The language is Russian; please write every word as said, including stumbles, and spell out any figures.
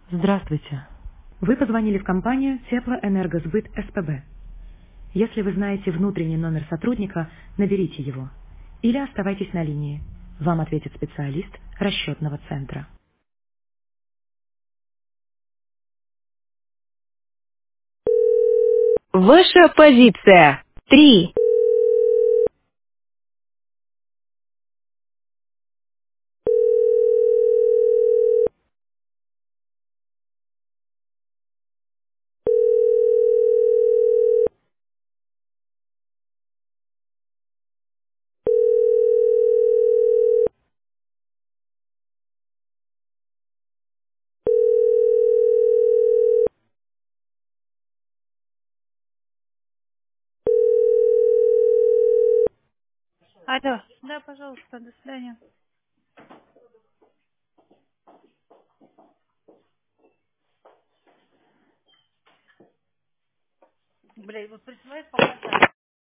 Здравствуйте. Вы позвонили в компанию Теплоэнергосбыт СПБ. Если вы знаете внутренний номер сотрудника, наберите его. Или оставайтесь на линии. Вам ответит специалист расчетного центра. Ваша позиция. Три. Алло, да, пожалуйста, до свидания. Блядь, вот присылает пока